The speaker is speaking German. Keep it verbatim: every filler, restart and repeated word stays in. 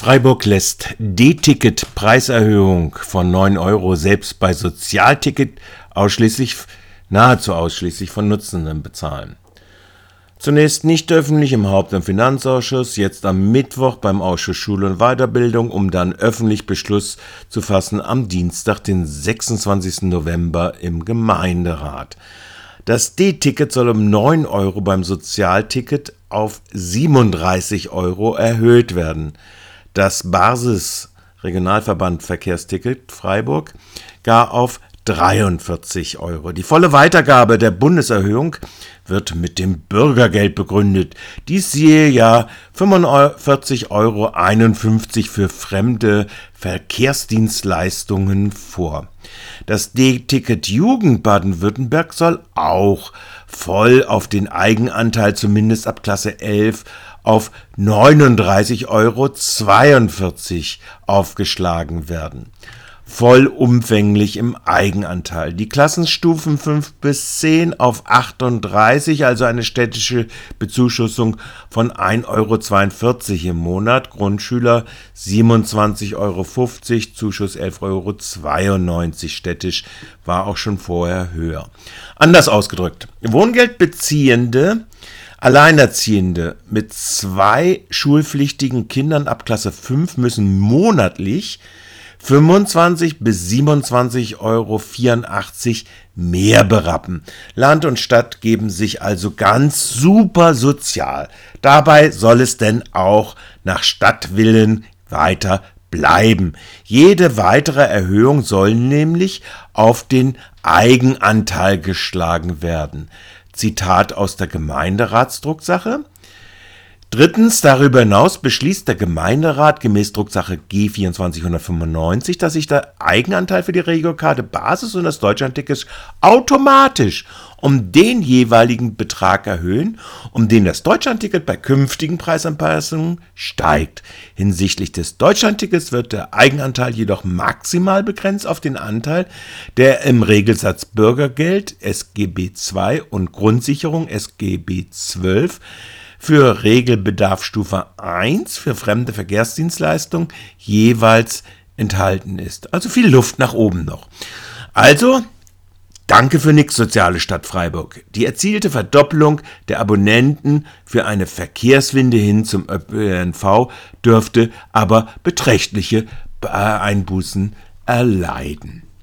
Freiburg lässt D-Ticket-Preiserhöhung von neun Euro selbst bei Sozialticket ausschließlich, nahezu ausschließlich von Nutzenden bezahlen. Zunächst nicht öffentlich im Haupt- und Finanzausschuss, jetzt am Mittwoch beim Ausschuss Schule und Weiterbildung, um dann öffentlich Beschluss zu fassen am Dienstag, den sechsundzwanzigsten November im Gemeinderat. Das D-Ticket soll um neun Euro beim Sozialticket auf siebenunddreißig Euro erhöht werden. Das Basis-Regionalverband Verkehrsticket Freiburg gar auf dreiundvierzig Euro. Die volle Weitergabe der Bundeserhöhung wird mit dem Bürgergeld begründet. Dies sehe ja fünfundvierzig Euro einundfünfzig für fremde Verkehrsdienstleistungen vor. Das D-Ticket Jugend Baden-Württemberg soll auch voll auf den Eigenanteil zumindest ab Klasse elf auf neununddreißig Euro zweiundvierzig aufgeschlagen werden. Vollumfänglich im Eigenanteil. Die Klassenstufen fünf bis zehn auf achtunddreißig, also eine städtische Bezuschussung von ein Euro zweiundvierzig im Monat. Grundschüler siebenundzwanzig Euro fünfzig, Zuschuss elf Euro zweiundneunzig. Städtisch war auch schon vorher höher. Anders ausgedrückt, Wohngeldbeziehende Alleinerziehende mit zwei schulpflichtigen Kindern ab Klasse fünf müssen monatlich fünfundzwanzig bis siebenundzwanzig Euro vierundachtzig mehr berappen. Land und Stadt geben sich also ganz super sozial. Dabei soll es denn auch nach Stadtwillen weiter bleiben. Jede weitere Erhöhung soll nämlich auf den Eigenanteil geschlagen werden. Zitat aus der Gemeinderatsdrucksache. Drittens, darüber hinaus beschließt der Gemeinderat gemäß Drucksache G vierundzwanzighundertfünfundneunzig, dass sich der Eigenanteil für die Regiokarte Basis und das Deutschlandticket automatisch um den jeweiligen Betrag erhöhen, um den das Deutschlandticket bei künftigen Preisanpassungen steigt. Hinsichtlich des Deutschlandtickets wird der Eigenanteil jedoch maximal begrenzt auf den Anteil, der im Regelsatz Bürgergeld S G B zwei und Grundsicherung S G B zwölf für Regelbedarfsstufe eins für fremde Verkehrsdienstleistungen jeweils enthalten ist. Also viel Luft nach oben noch. Also, danke für nix, soziale Stadt Freiburg. Die erzielte Verdoppelung der Abonnenten für eine Verkehrswende hin zum Ö P N V dürfte aber beträchtliche Einbußen erleiden.